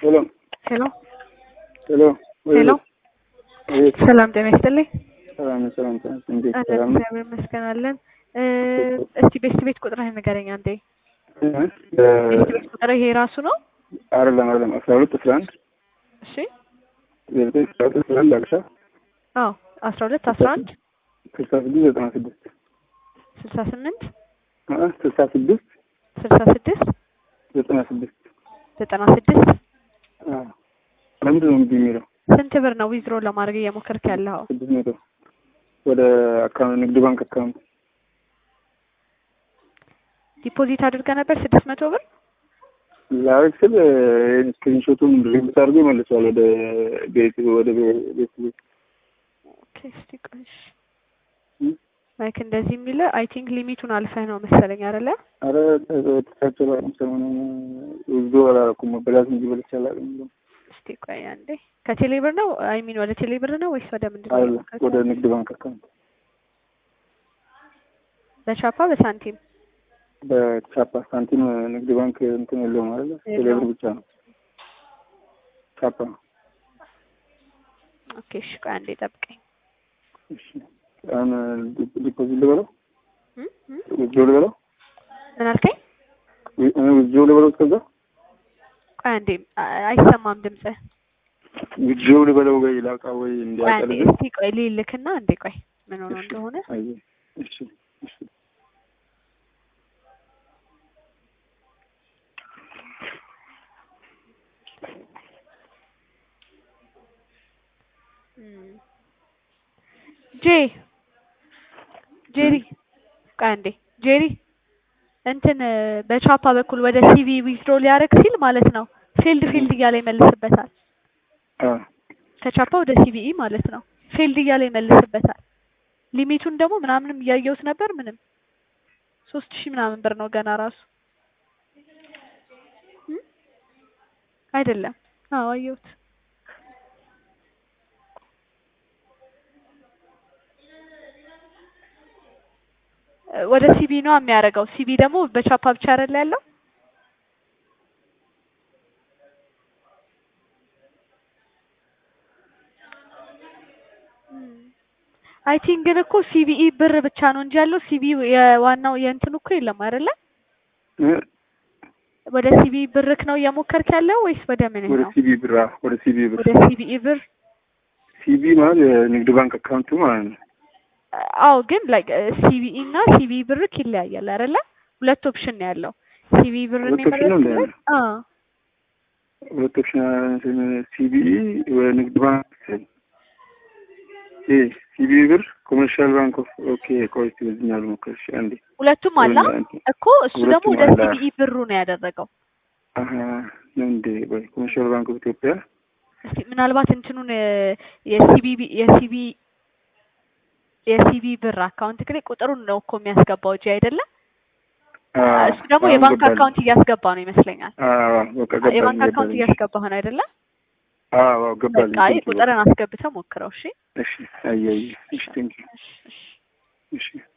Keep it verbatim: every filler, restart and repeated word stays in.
Hello. Hello. Hello. Hello. ሰላም ጤና ይስጥልኝ። ሰላም ሰላም እንዴት አለን ሰላም? እግዚአብሔር ይመስገን አለን። እስቲ ቤት ቤት ቁጥርህን ንገረኝ አንዴ። ቤት ቤት ቁጥር ይሄ ራሱ ነው? አይደለም አይደለም አስራ ሁለት አስራ አንድ እሺ ዘጠኝ አስራ አንድ አልሻ አዎ አስራ ሁለት አስራ አንድ ስልሳ ስድስት ዘጠና ስድስት ስልሳ ስምንት አዎ ስልሳ ስድስት ስልሳ ስድስት ዘጠና ስድስት ዘጠና ስድስት አዎ ለምንድን ነው እንዲህ የሚለው? ስንት ብር ነው ዊዝድሮ ለማድረግ እየሞከርክ ያለው? ስድስት መቶ ወደ አካውንት ንግድ ባንክ አካውንት ዲፖዚት አድርገህ ነበር ስድስት መቶ ብር? ላክል ስክሪንሾቱን ሪሙቭ አድርጎ መልሷል ወደ ቤት ወደ ቤት ቤት ኦኬ እስቲ ቆይሽ ላይክ እንደዚህ የሚለ አይ ቲንክ ሊሚቱን አልፈህ ነው መሰለኝ አይደለ? አረ ተታቸለ ሰሞኑን ውዞ አላረኩም በላዝ እንጂ በልቻለሁ። እስቲ ቆይ አንዴ ከቴሌ ብር ነው አይ ሚን ወደ ቴሌ ብር ነው ወይስ ወደ ምንድን ነው? ወደ ንግድ ባንክ አካውንት በቻፓ በሳንቲም በቻፓ ሳንቲም ንግድ ባንክ እንትን የለውም አይደል? ቴሌ ብር ብቻ ነው ቻፓ። ኦኬ እሺ ቆይ አንዴ ጠብቀኝ። እሺ አሁን ዲፖዚት ልበለው ውዞ ልበለው ምን አልከኝ? ውዞ ልበለው ከዛ ቆይ አንዴ አይሰማም ድምጽህ። ውዞ ልበለው ወይ ላቃ ወይ እንዲያቀርብ እስቲ ቆይ ልልክና አንዴ ቆይ ምን ሆኖ እንደሆነ አይ እሺ እሺ ጄ ጄሪ ቆይ አንዴ ጄሪ እንትን በቻፓ በኩል ወደ ሲቪ ዊዝድሮ ሊያረግ ሲል ማለት ነው ፊልድ ፊልድ እያለ ይመልስበታል። አ ከቻፓ ወደ ሲቪኢ ማለት ነው ፊልድ እያለ ይመልስበታል። ሊሚቱን ደግሞ ምናምንም እያየሁት ነበር ምንም ሶስት ሺህ ምናምን ብር ነው ገና ራሱ አይደለም። አዎ አየሁት። ወደ ሲቢ ነው የሚያደርገው። ሲቢ ደግሞ በቻፓ ብቻ አይደል ያለው? አይ ቲንክ ግን እኮ ሲቢኢ ብር ብቻ ነው እንጂ ያለው ሲቢ የዋናው የእንትን እኮ የለም አይደለ? ወደ ሲቢ ብርክ ነው እየሞከርክ ያለው ወይስ ወደ ምን ነው? ወደ ሲቢ ብር ወደ ሲቢ ብር ወደ ሲቢኢ ብር ሲቢ ማለት ንግድ ባንክ አካውንቱ ማለት ነው። አዎ ግን ላይክ ሲቢኢ እና ሲቢ ብርክ ይለያያል አይደለ? ሁለት ኦፕሽን ነው ያለው። ሲቢ ብር ነው የሚመረጠው። አዎ ሁለት ኦፕሽን ሲቢኢ ንግድ ባንክ እ ሲቢ ብር ኮመርሻል ባንክ ኦፍ ኦኬ ኮይት በዚህኛው ሞከርሽ አንዴ ሁለቱም አላ እኮ እሱ ደግሞ ወደ ሲቢኢ ብሩ ነው ያደረገው። አሃ እንዴ ወይ ኮመርሻል ባንክ ኦፍ ኢትዮጵያ እስቲ ምናልባት እንትኑን የሲቢ የሲቢ የሲቢ ብር አካውንት ላይ ቁጥሩን ነው እኮ የሚያስገባው እንጂ አይደለ? እሱ ደግሞ የባንክ አካውንት እያስገባ ነው ይመስለኛል። አዎ በቃ ገባኝ። የባንክ አካውንት እያስገባ ነው አይደለ? አዎ ገባኝ። አይ ቁጥርን አስገብተህ ሞክረው። እሺ እሺ አይ አይ እሺ ቴንክ ዩ እሺ